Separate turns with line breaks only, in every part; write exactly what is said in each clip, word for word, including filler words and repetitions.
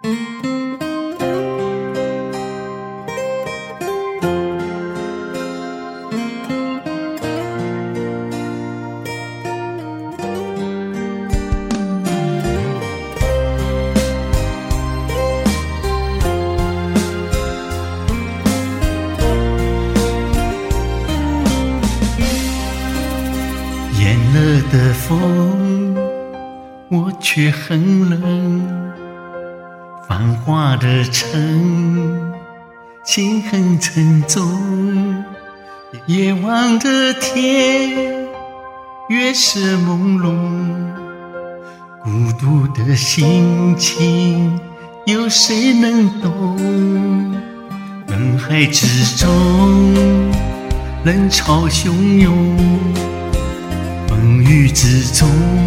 炎热的风，我却很冷。繁华的城，心很沉重。夜望着天，月色朦胧。孤独的心情，有谁能懂？人海之中，人潮汹涌。风雨之中，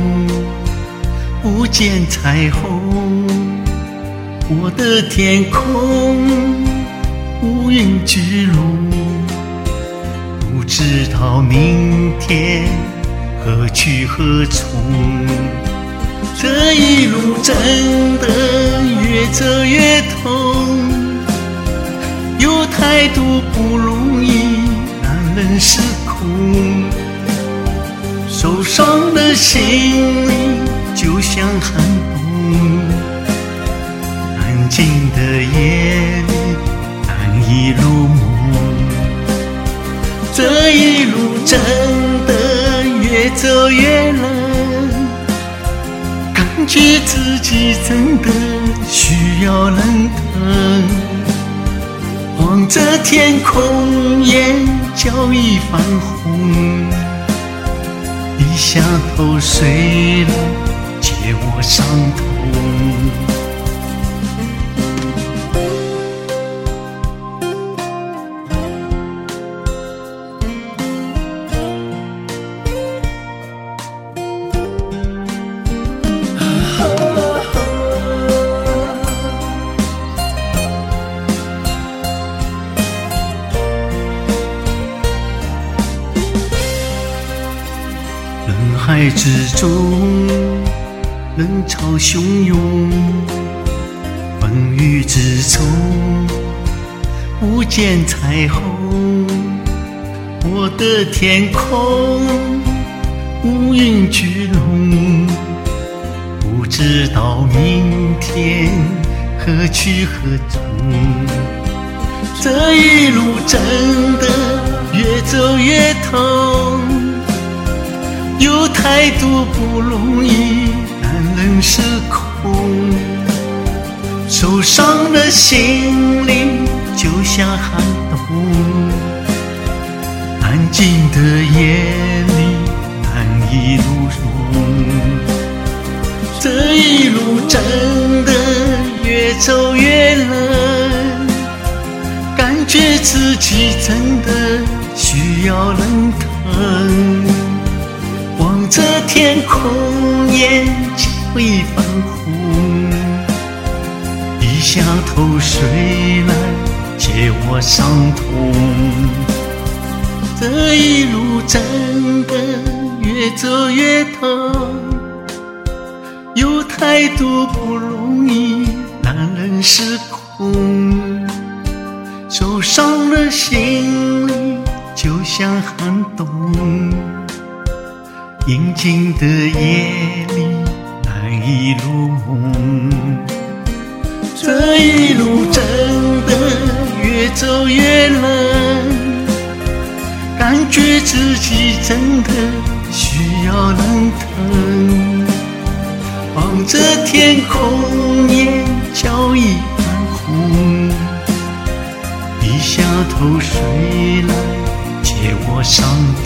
不见彩虹。我的天空乌云聚拢，不知道明天何去何从。这一路真的越走越痛，有太多不容易让人失控。受伤的心灵就像寒冬，安静的夜里难以入梦。这一路真的越走越冷，感觉自己真的需要人疼。望着天空，眼角已泛红。低下头睡了，借我伤痛。人海之中，人潮汹涌。风雨之中，不见彩虹。我的天空乌云聚拢，不知道明天何去何从。这一路真的越走越痛，有太多不容易让人失控。受伤的心灵就像寒冬，安静的夜里难以入梦。这一路真的越走越冷，感觉自己真的需要人疼。望着天空，眼角已泛红。低下头睡来，借我伤痛。这一路真的越走越痛，有太多不容易让人失控。受伤的心里就像寒冬，宁静的夜里难以入梦。这一路真的越走越冷，感觉自己真的需要人疼。望着天空，眼角已泛红。低下头睡来，借我伤痛。